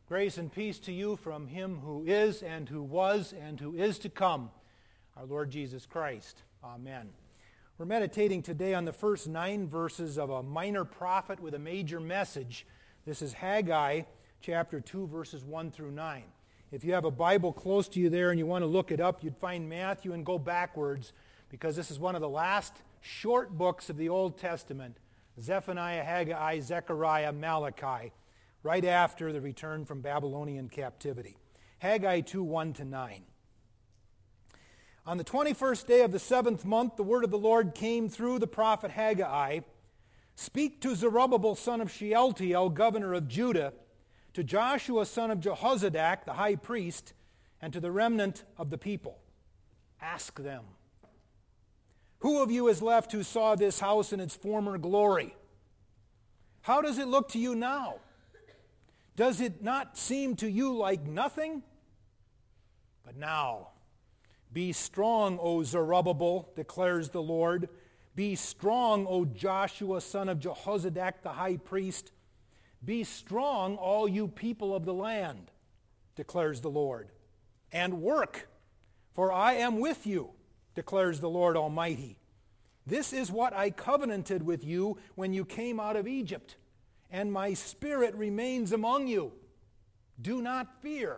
Grace and peace to you from him who is and who was and who is to come, our Lord Jesus Christ. Amen. We're meditating today on the first 9 verses of a minor prophet with a major message. This is Haggai chapter 2, verses 1 through 9. If you have a Bible close to you there and you want to look it up, you'd find Matthew and go backwards, because this is one of the last short books of the Old Testament: Zephaniah, Haggai, Zechariah, Malachi, right after the return from Babylonian captivity. Haggai 2, 1 to 9. On the 21st day of the 7th month, the word of the Lord came through the prophet Haggai. Speak to Zerubbabel, son of Shealtiel, governor of Judah, to Joshua, son of Jehozadak, the high priest, and to the remnant of the people. Ask them, who of you is left who saw this house in its former glory? How does it look to you now? Does it not seem to you like nothing? But now, be strong, O Zerubbabel, declares the Lord. Be strong, O Joshua, son of Jehozadak, the high priest. Be strong, all you people of the land, declares the Lord. And work, for I am with you, declares the Lord Almighty. This is what I covenanted with you when you came out of Egypt, and my spirit remains among you. Do not fear.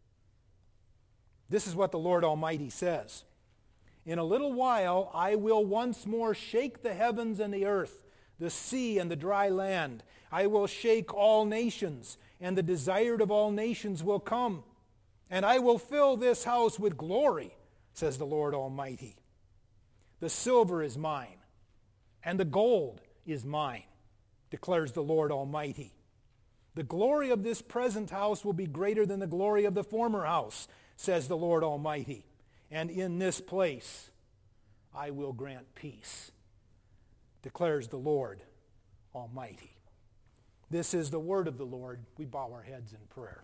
This is what the Lord Almighty says. In a little while I will once more shake the heavens and the earth, the sea and the dry land. I will shake all nations, and the desired of all nations will come. And I will fill this house with glory, says the Lord Almighty. The silver is mine, and the gold is mine, declares the Lord Almighty. The glory of this present house will be greater than the glory of the former house, says the Lord Almighty. And in this place I will grant peace, declares the Lord Almighty. This is the word of the Lord. We bow our heads in prayer.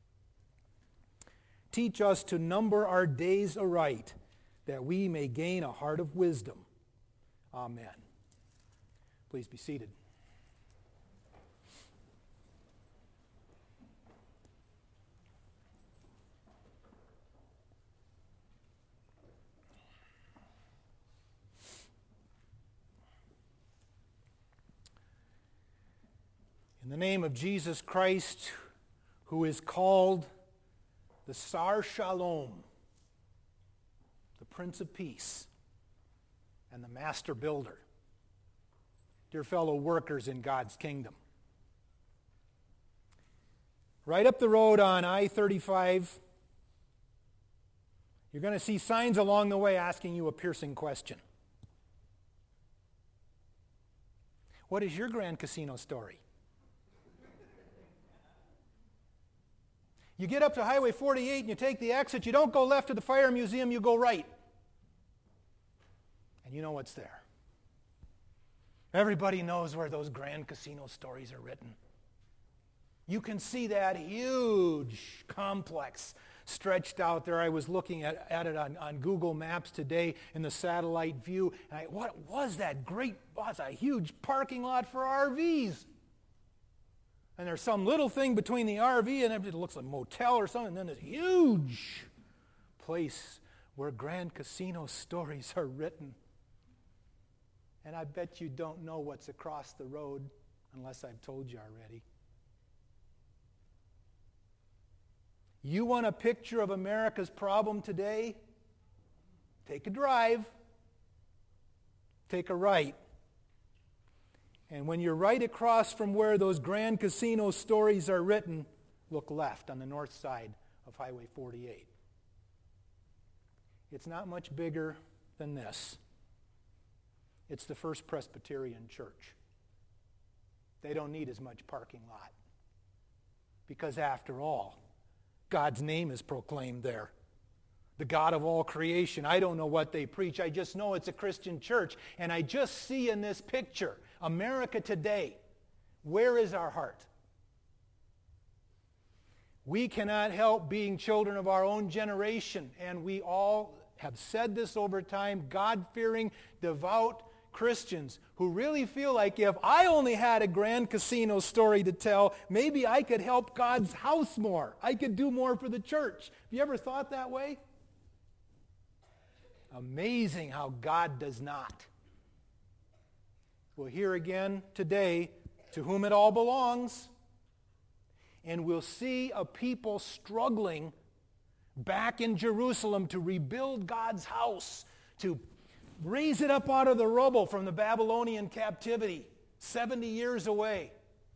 Teach us to number our days aright, that we may gain a heart of wisdom. Amen. Please be seated. In the name of Jesus Christ, who is called the Sar Shalom, the Prince of Peace, and the Master Builder, dear fellow workers in God's kingdom. Right up the road on I-35, you're going to see signs along the way asking you a piercing question. What is your Grand Casino story? You get up to Highway 48 and you take the exit. You don't go left to the Fire Museum, you go right. And you know what's there. Everybody knows where those Grand Casino stories are written. You can see that huge complex stretched out there. I was looking at it on Google Maps today in the satellite view. And what was that great, was a huge parking lot for RVs. And there's some little thing between the RV and it looks like a motel or something. And then this huge place where Grand Casino stories are written. And I bet you don't know what's across the road unless I've told you already. You want a picture of America's problem today? Take a drive. Take a right. And when you're right across from where those Grand Casino stories are written, look left on the north side of Highway 48. It's not much bigger than this. It's the First Presbyterian Church. They don't need as much parking lot. Because after all, God's name is proclaimed there. The God of all creation. I don't know what they preach. I just know it's a Christian church. And I just see in this picture, America today, where is our heart? We cannot help being children of our own generation. And we all have said this over time, God-fearing, devout Christians who really feel like if I only had a Grand Casino story to tell, maybe I could help God's house more. I could do more for the church. Have you ever thought that way? Amazing how God does not. We'll hear again today to whom it all belongs, and we'll see a people struggling back in Jerusalem to rebuild God's house, to raise it up out of the rubble from the Babylonian captivity, 70 years away.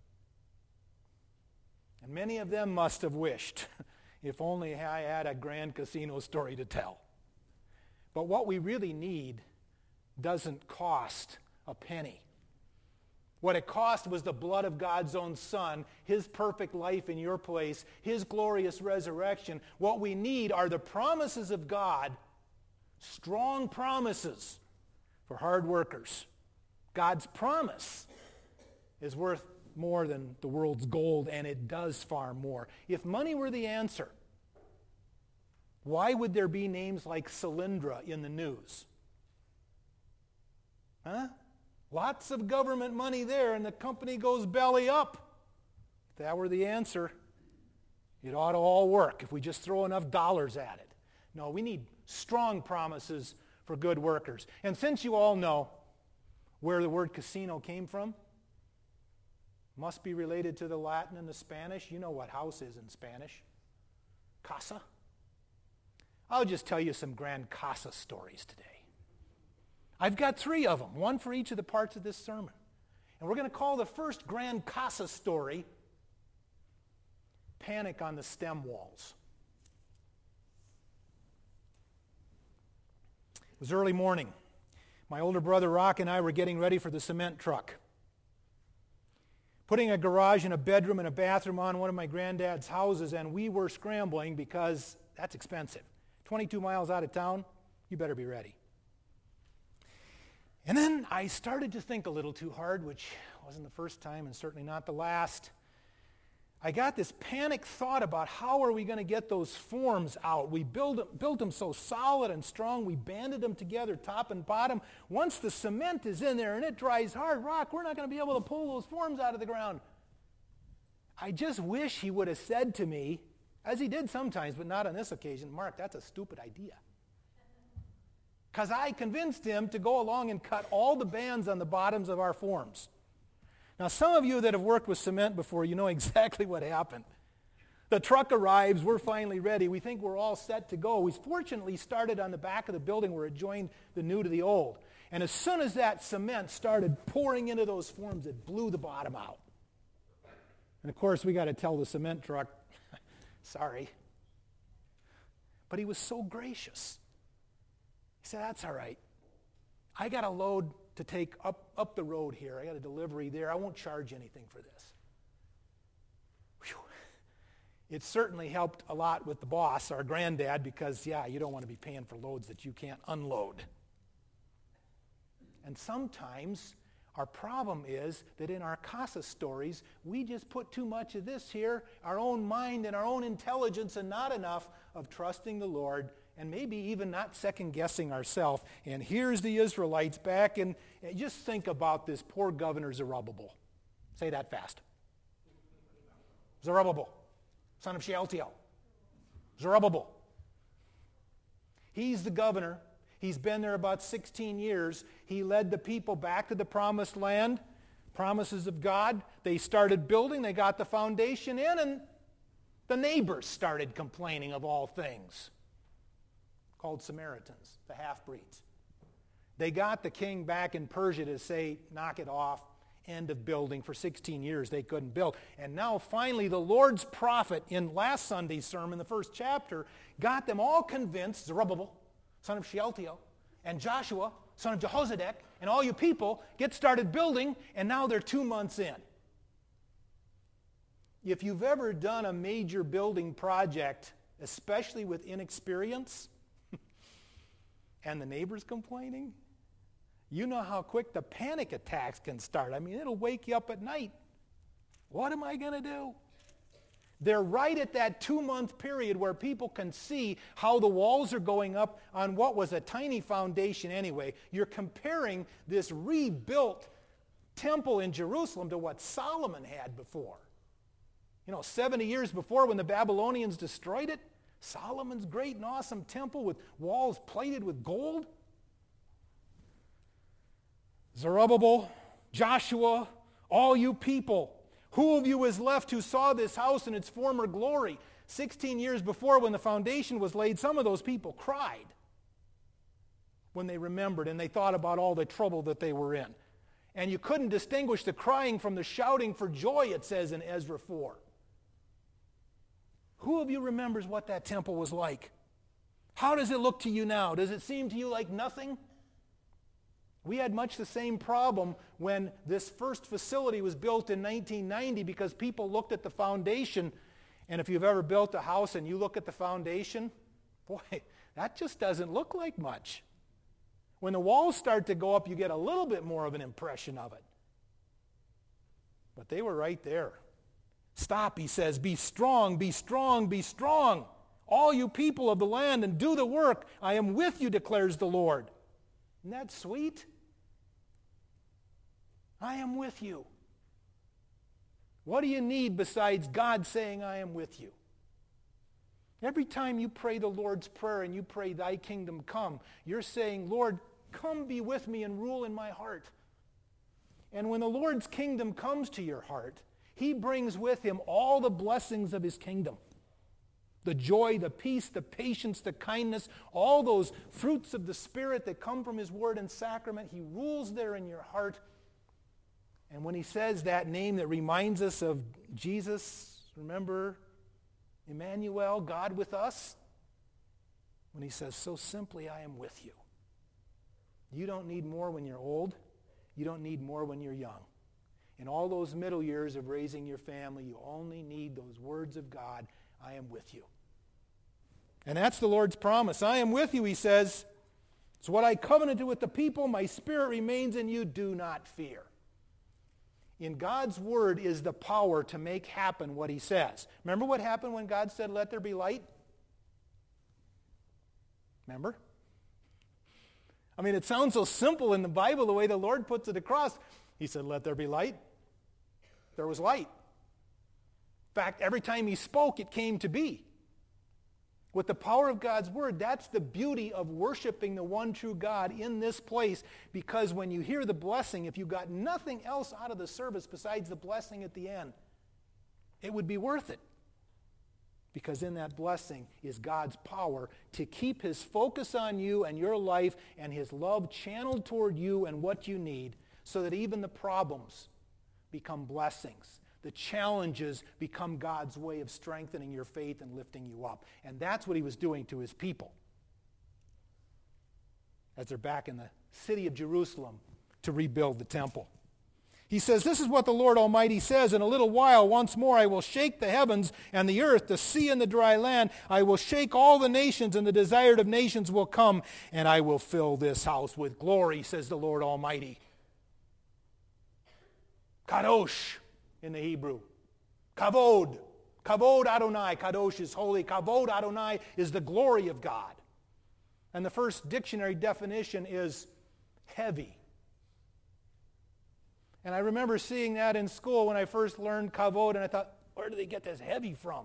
And many of them must have wished, if only I had a Grand Casino story to tell. But what we really need doesn't cost a penny. What it cost was the blood of God's own Son, His perfect life in your place, His glorious resurrection. What we need are the promises of God, strong promises for hard workers. God's promise is worth more than the world's gold, and it does far more. If money were the answer, why would there be names like Solyndra in the news? Huh? Lots of government money there, and the company goes belly up. If that were the answer, it ought to all work if we just throw enough dollars at it. No, we need strong promises for good workers. And since you all know where the word casino came from, must be related to the Latin and the Spanish. You know what house is in Spanish. Casa. I'll just tell you some grand casa stories today. I've got 3 of them, one for each of the parts of this sermon. And we're going to call the first grand casa story Panic on the Stem Walls. It was early morning. My older brother Rock and I were getting ready for the cement truck. Putting a garage and a bedroom and a bathroom on one of my granddad's houses, and we were scrambling because that's expensive. 22 miles out of town, you better be ready. And then I started to think a little too hard, which wasn't the first time and certainly not the last. I got this panic thought about how are we going to get those forms out. We built them so solid and strong, we banded them together top and bottom. Once the cement is in there and it dries hard, Rock, we're not going to be able to pull those forms out of the ground. I just wish he would have said to me, as he did sometimes, but not on this occasion, Mark, that's a stupid idea. Because I convinced him to go along and cut all the bands on the bottoms of our forms. Now, some of you that have worked with cement before, you know exactly what happened. The truck arrives, we're finally ready, we think we're all set to go. We fortunately started on the back of the building where it joined the new to the old. And as soon as that cement started pouring into those forms, it blew the bottom out. And of course, we got to tell the cement truck, sorry. But he was so gracious. He said, that's all right. I got a load to take up the road here. I got a delivery there. I won't charge anything for this. Whew. It certainly helped a lot with the boss, our granddad, because, yeah, you don't want to be paying for loads that you can't unload. And sometimes our problem is that in our casa stories, we just put too much of this here, our own mind and our own intelligence, and not enough of trusting the Lord and maybe even not second-guessing ourselves. And here's the Israelites back, and just think about this poor governor Zerubbabel. Say that fast. Zerubbabel, son of Shealtiel. Zerubbabel. He's the governor. He's been there about 16 years. He led the people back to the promised land, promises of God. They started building. They got the foundation in, and the neighbors started complaining of all things. Called Samaritans, the half-breeds. They got the king back in Persia to say, knock it off, end of building. For 16 years they couldn't build. And now finally the Lord's prophet in last Sunday's sermon, the first chapter, got them all convinced, Zerubbabel, son of Shealtiel, and Joshua, son of Jehozadak, and all you people, get started building, and now they're 2 months in. If you've ever done a major building project, especially with inexperience, and the neighbors complaining, you know how quick the panic attacks can start. I mean, it'll wake you up at night. What am I going to do? They're right at that 2-month period where people can see how the walls are going up on what was a tiny foundation anyway. You're comparing this rebuilt temple in Jerusalem to what Solomon had before. 70 years before when the Babylonians destroyed it, Solomon's great and awesome temple with walls plated with gold. Zerubbabel, Joshua, all you people, who of you is left who saw this house in its former glory? 16 years before when the foundation was laid, some of those people cried when they remembered and they thought about all the trouble that they were in. And you couldn't distinguish the crying from the shouting for joy, it says in Ezra 4. Who of you remembers what that temple was like? How does it look to you now? Does it seem to you like nothing? We had much the same problem when this first facility was built in 1990 because people looked at the foundation, and if you've ever built a house and you look at the foundation, boy, that just doesn't look like much. When the walls start to go up, you get a little bit more of an impression of it. But they were right there. Stop, he says, be strong, be strong, be strong, all you people of the land, and do the work. I am with you, declares the Lord. Isn't that sweet? I am with you. What do you need besides God saying, I am with you? Every time you pray the Lord's Prayer and you pray, thy kingdom come, you're saying, Lord, come be with me and rule in my heart. And when the Lord's kingdom comes to your heart, he brings with him all the blessings of his kingdom. The joy, the peace, the patience, the kindness, all those fruits of the Spirit that come from his word and sacrament, he rules there in your heart. And when he says that name that reminds us of Jesus, remember, Emmanuel, God with us, when he says so simply, I am with you. You don't need more when you're old. You don't need more when you're young. In all those middle years of raising your family, you only need those words of God, I am with you. And that's the Lord's promise. I am with you, he says. It's what I covenanted with the people. My Spirit remains in you. Do not fear. In God's word is the power to make happen what he says. Remember what happened when God said, let there be light? Remember? I mean, it sounds so simple in the Bible, the way the Lord puts it across. He said, let there be light. There was light. In fact, every time he spoke, it came to be. With the power of God's word, that's the beauty of worshiping the one true God in this place, because when you hear the blessing, if you got nothing else out of the service besides the blessing at the end, it would be worth it. Because in that blessing is God's power to keep his focus on you and your life and his love channeled toward you and what you need, so that even the problems become blessings. The challenges become God's way of strengthening your faith and lifting you up. And that's what he was doing to his people as they're back in the city of Jerusalem to rebuild the temple. He says, this is what the Lord Almighty says, in a little while, once more, I will shake the heavens and the earth, the sea and the dry land. I will shake all the nations, and the desired of nations will come, and I will fill this house with glory, says the Lord Almighty. Kadosh in the Hebrew. Kavod. Kavod Adonai. Kadosh is holy. Kavod Adonai is the glory of God. And the first dictionary definition is heavy. And I remember seeing that in school when I first learned kavod, and I thought, where do they get this heavy from?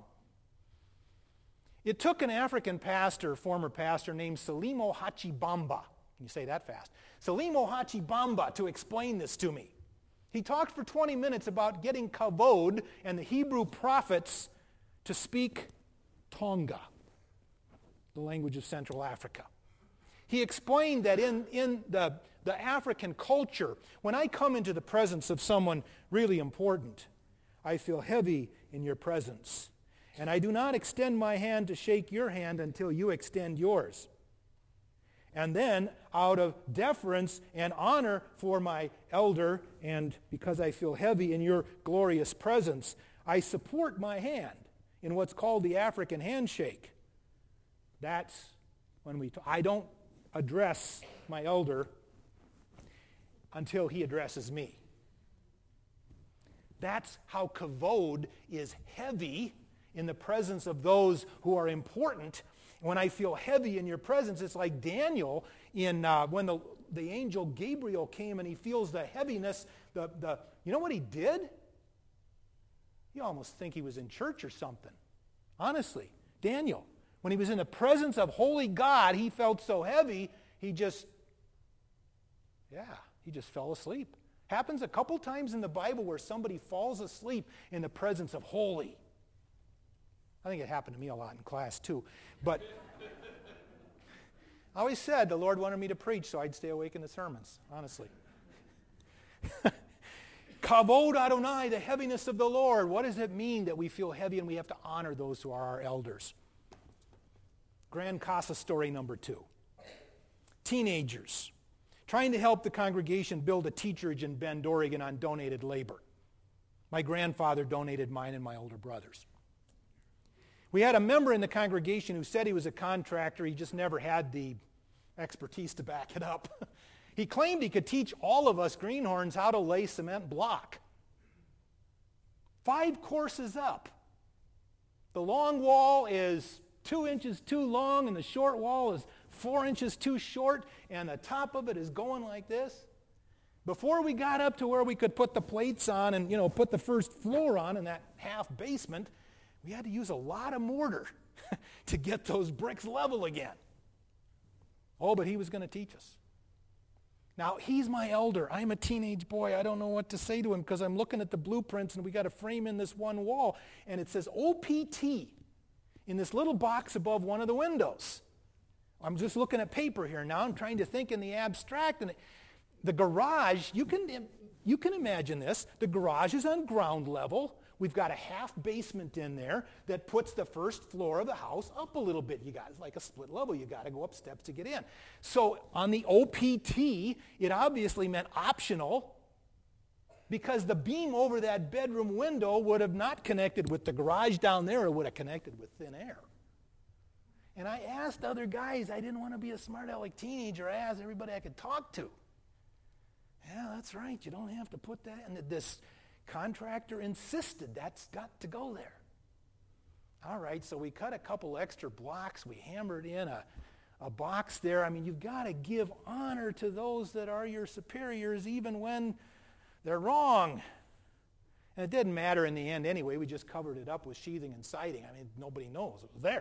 It took an African pastor, former pastor, named Selimo Hachibamba. Can you say that fast? Selimo Hachibamba to explain this to me. He talked for 20 minutes about getting kavod and the Hebrew prophets to speak Tonga, the language of Central Africa. He explained that in the African culture, when I come into the presence of someone really important, I feel heavy in your presence. And I do not extend my hand to shake your hand until you extend yours. And then, out of deference and honor for my elder, and because I feel heavy in your glorious presence, I support my hand in what's called the African handshake. That's when I don't address my elder until he addresses me. That's how kavod is heavy in the presence of those who are important, when I feel heavy in your presence, it's like Daniel in when the angel Gabriel came and he feels the heaviness. You know what he did? You almost think he was in church or something. Honestly, Daniel, when he was in the presence of holy God, he felt so heavy, he just fell asleep. Happens a couple times in the Bible where somebody falls asleep in the presence of holy. I think it happened to me a lot in class too. But I always said the Lord wanted me to preach so I'd stay awake in the sermons, honestly. Kavod Adonai, the heaviness of the Lord. What does it mean that we feel heavy and we have to honor those who are our elders? Grand Casa story number 2. Teenagers trying to help the congregation build a teacherage in Bend, Oregon on donated labor. My grandfather donated mine and my older brother's. We had a member in the congregation who said he was a contractor. He just never had the expertise to back it up. He claimed he could teach all of us greenhorns how to lay cement block. 5 courses up. The long wall is 2 inches too long and the short wall is 4 inches too short, and the top of it is going like this. Before we got up to where we could put the plates on and, put the first floor on in that half basement, we had to use a lot of mortar to get those bricks level again. Oh, but he was going to teach us. Now, he's my elder. I'm a teenage boy. I don't know what to say to him because I'm looking at the blueprints and we got a frame in this one wall, and it says OPT in this little box above one of the windows. I'm just looking at paper here now. I'm trying to think in the abstract. And the garage, you can imagine this. The garage is on ground level. We've got a half basement in there that puts the first floor of the house up a little bit. It's like a split level. You got to go up steps to get in. So on the OPT, it obviously meant optional because the beam over that bedroom window would have not connected with the garage down there. It would have connected with thin air. And I asked other guys. I didn't want to be a smart aleck teenager. I asked everybody I could talk to. Yeah, that's right. You don't have to put that. And this contractor insisted that's got to go there. All right, so we cut a couple extra blocks. We hammered in a box there. I mean, you've got to give honor to those that are your superiors even when they're wrong. And it didn't matter in the end anyway. We just covered it up with sheathing and siding. I mean, nobody knows. It was there.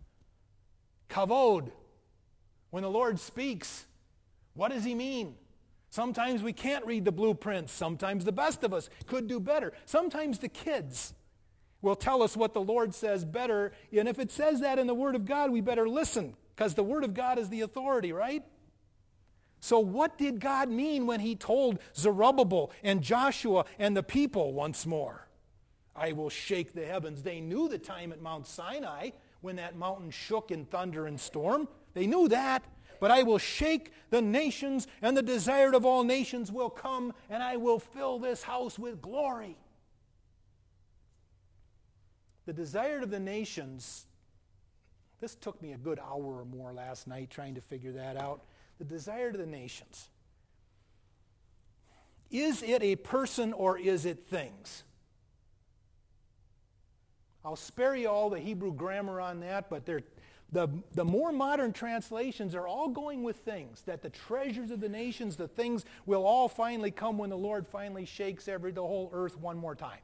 Kavod. When the Lord speaks, what does he mean? Sometimes we can't read the blueprints. Sometimes the best of us could do better. Sometimes the kids will tell us what the Lord says better. And if it says that in the Word of God, we better listen because the Word of God is the authority, right? So what did God mean when he told Zerubbabel and Joshua and the people once more? I will shake the heavens. They knew the time at Mount Sinai when that mountain shook in thunder and storm. They knew that. But I will shake the nations, and the desired of all nations will come, and I will fill this house with glory. The desired of the nations, this took me a good hour or more last night trying to figure that out. The desired of the nations. Is it a person or is it things? I'll spare you all the Hebrew grammar on that, but the more modern translations are all going with things, that the treasures of the nations, the things will all finally come when the Lord finally shakes the whole earth one more time.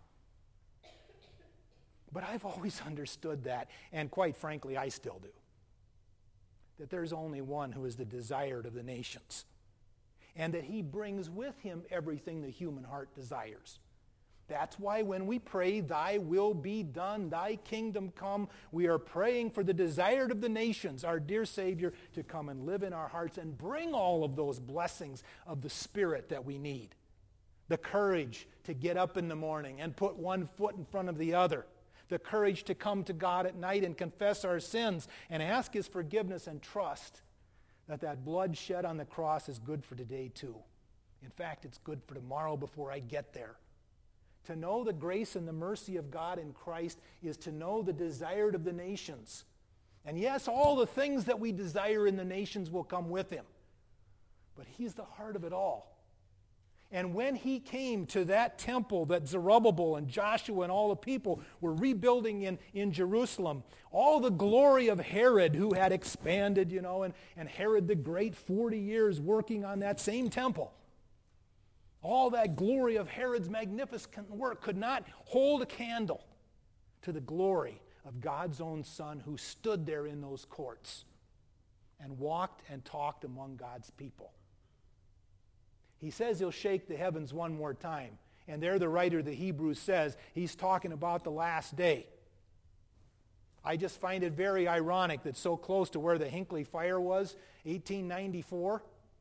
But I've always understood that, and quite frankly, I still do, that there's only one who is the desired of the nations, and that he brings with him everything the human heart desires. That's why when we pray, thy will be done, thy kingdom come, we are praying for the desired of the nations, our dear Savior, to come and live in our hearts and bring all of those blessings of the Spirit that we need. The courage to get up in the morning and put one foot in front of the other. The courage to come to God at night and confess our sins and ask his forgiveness and trust that blood shed on the cross is good for today too. In fact, it's good for tomorrow before I get there. To know the grace and the mercy of God in Christ is to know the desired of the nations. And yes, all the things that we desire in the nations will come with him. But he's the heart of it all. And when he came to that temple that Zerubbabel and Joshua and all the people were rebuilding in Jerusalem, all the glory of Herod, who had expanded, and Herod the Great, 40 years working on that same temple, all that glory of Herod's magnificent work could not hold a candle to the glory of God's own Son, who stood there in those courts and walked and talked among God's people. He says he'll shake the heavens one more time. And there the writer of the Hebrews says he's talking about the last day. I just find it very ironic that so close to where the Hinckley fire was, 1894,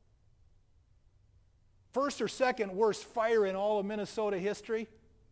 first or second worst fire in all of Minnesota history.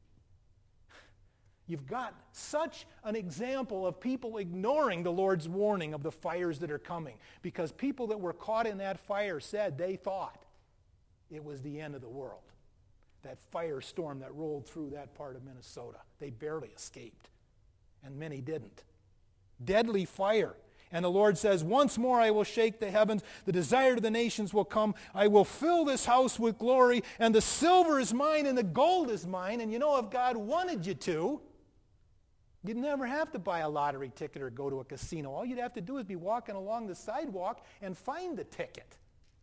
You've got such an example of people ignoring the Lord's warning of the fires that are coming, because people that were caught in that fire said they thought it was the end of the world. That firestorm that rolled through that part of Minnesota. They barely escaped, and many didn't. Deadly fire. And the Lord says, once more I will shake the heavens, the desire of the nations will come, I will fill this house with glory, and the silver is mine and the gold is mine. And if God wanted you to, you'd never have to buy a lottery ticket or go to a casino. All you'd have to do is be walking along the sidewalk and find the ticket.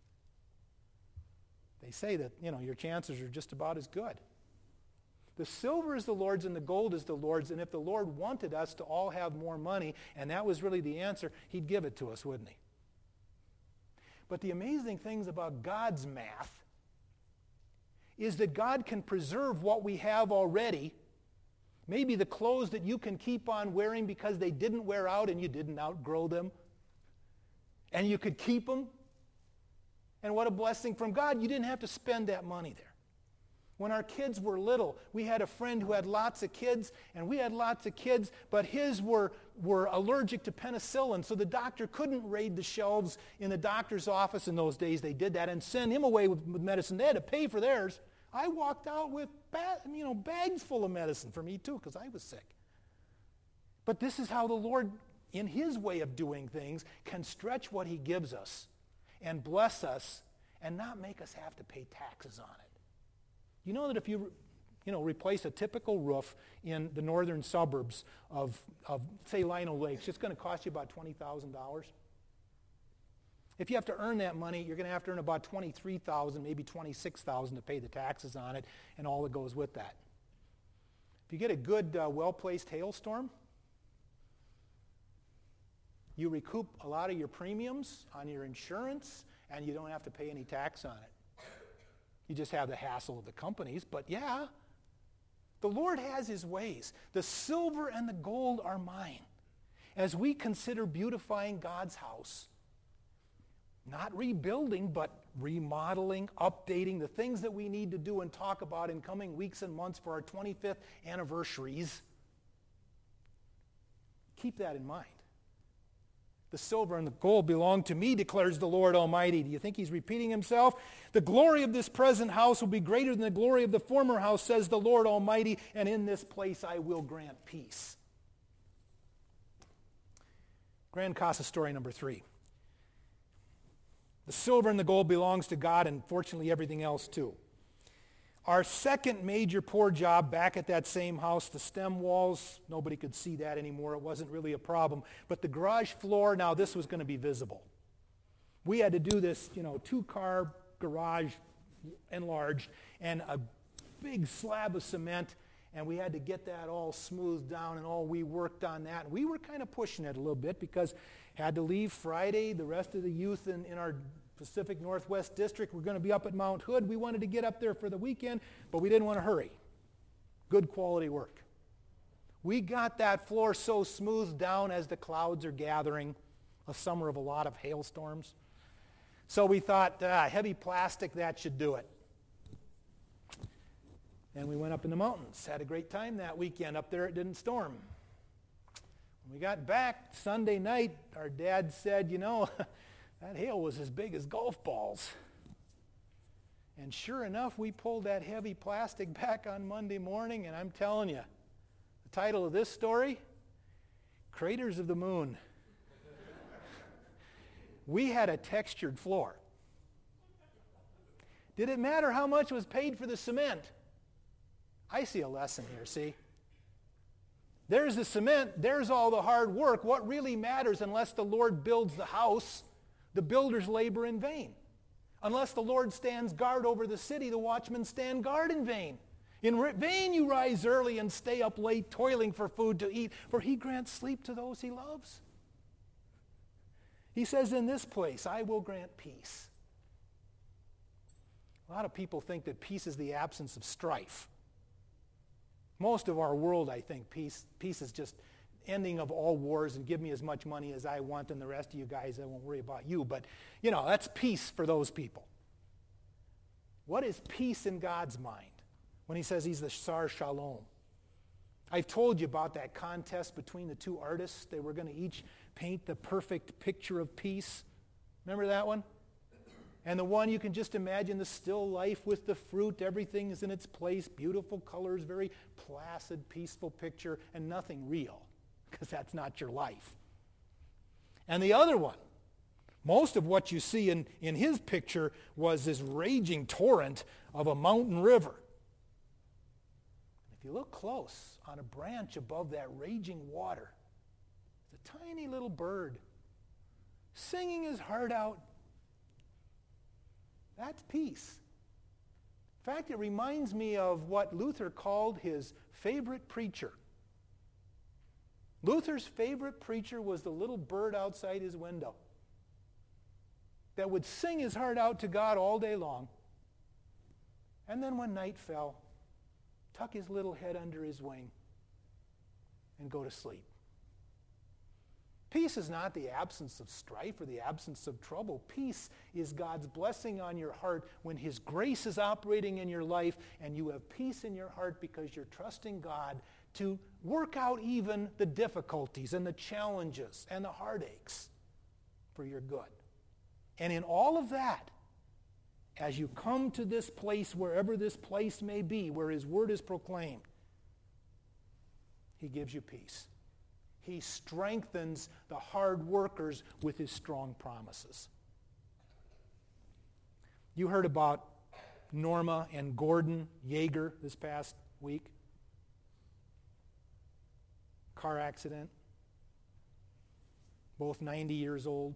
They say that, your chances are just about as good. The silver is the Lord's and the gold is the Lord's, and if the Lord wanted us to all have more money, and that was really the answer, he'd give it to us, wouldn't he? But the amazing things about God's math is that God can preserve what we have already. Maybe the clothes that you can keep on wearing because they didn't wear out and you didn't outgrow them. And you could keep them. And what a blessing from God. You didn't have to spend that money there. When our kids were little, we had a friend who had lots of kids, and we had lots of kids, but his were allergic to penicillin, so the doctor couldn't raid the shelves in the doctor's office in those days. They did that and send him away with medicine. They had to pay for theirs. I walked out with bags full of medicine for me too, because I was sick. But this is how the Lord, in his way of doing things, can stretch what he gives us and bless us and not make us have to pay taxes on it. You know that if you replace a typical roof in the northern suburbs of say, Lino Lakes, it's going to cost you about $20,000. If you have to earn that money, you're going to have to earn about $23,000, maybe $26,000 to pay the taxes on it and all that goes with that. If you get a good, well-placed hailstorm, you recoup a lot of your premiums on your insurance, and you don't have to pay any tax on it. You just have the hassle of the companies, but yeah, the Lord has his ways. The silver and the gold are mine. As we consider beautifying God's house, not rebuilding, but remodeling, updating, the things that we need to do and talk about in coming weeks and months for our 25th anniversaries, keep that in mind. The silver and the gold belong to me, declares the Lord Almighty. Do you think he's repeating himself? The glory of this present house will be greater than the glory of the former house, says the Lord Almighty, and in this place I will grant peace. Grand Casa story number 3. The silver and the gold belongs to God, and fortunately everything else too. Our second major poor job back at that same house, the stem walls, nobody could see that anymore. It wasn't really a problem. But the garage floor, now this was going to be visible. We had to do this, 2-car garage enlarged and a big slab of cement, and we had to get that all smoothed down, and all we worked on that. And we were kind of pushing it a little bit because had to leave Friday. The rest of the youth in our Pacific Northwest District were going to be up at Mount Hood. We wanted to get up there for the weekend, but we didn't want to hurry. Good quality work. We got that floor so smoothed down as the clouds are gathering, a summer of a lot of hailstorms. So we thought, heavy plastic, that should do it. And we went up in the mountains. Had a great time that weekend. Up there it didn't storm. When we got back Sunday night, our dad said, that hail was as big as golf balls. And sure enough, we pulled that heavy plastic back on Monday morning, and I'm telling you, the title of this story, Craters of the Moon. We had a textured floor. Did it matter how much was paid for the cement? I see a lesson here, see? There's the cement, there's all the hard work. What really matters, unless the Lord builds the house, the builders labor in vain. Unless the Lord stands guard over the city, the watchmen stand guard in vain. In vain you rise early and stay up late, toiling for food to eat, for he grants sleep to those he loves. He says, in this place I will grant peace. A lot of people think that peace is the absence of strife. Most of our world, I think, peace is just ending of all wars and give me as much money as I want and the rest of you guys, I won't worry about you. But, that's peace for those people. What is peace in God's mind when he says he's the Sar Shalom? I've told you about that contest between the two artists. They were going to each paint the perfect picture of peace. Remember that one? And the one, you can just imagine the still life with the fruit. Everything is in its place. Beautiful colors, very placid, peaceful picture, and nothing real, because that's not your life. And the other one, most of what you see in his picture was this raging torrent of a mountain river. If you look close, on a branch above that raging water, there's a tiny little bird singing his heart out. That's peace. In fact, it reminds me of what Luther called his favorite preacher. Luther's favorite preacher was the little bird outside his window that would sing his heart out to God all day long. And then when night fell, tuck his little head under his wing and go to sleep. Peace is not the absence of strife or the absence of trouble. Peace is God's blessing on your heart when his grace is operating in your life and you have peace in your heart because you're trusting God to work out even the difficulties and the challenges and the heartaches for your good. And in all of that, as you come to this place, wherever this place may be, where his word is proclaimed, he gives you peace. He strengthens the hard workers with his strong promises. You heard about Norma and Gordon Yeager this past week. Car accident. Both 90 years old.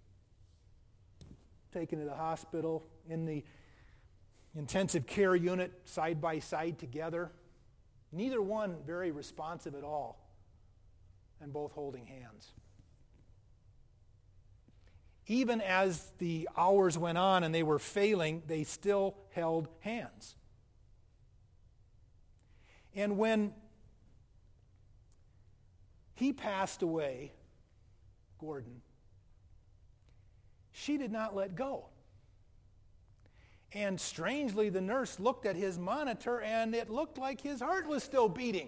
Taken to the hospital in the intensive care unit side by side together. Neither one very responsive at all. And both holding hands. Even as the hours went on and they were failing, they still held hands. And when he passed away, Gordon, she did not let go. And strangely, the nurse looked at his monitor and it looked like his heart was still beating.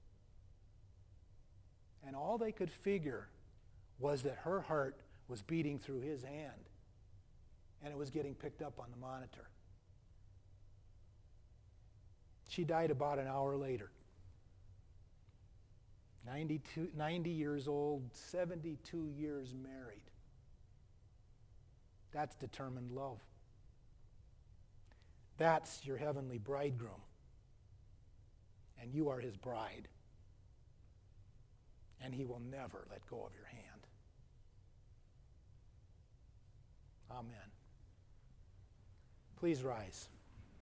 And all they could figure was that her heart was beating through his hand. And it was getting picked up on the monitor. She died about an hour later. 90 years old, 72 years married. That's determined love. That's your heavenly bridegroom. And you are his bride. And he will never let go of your hand. Amen. Please rise.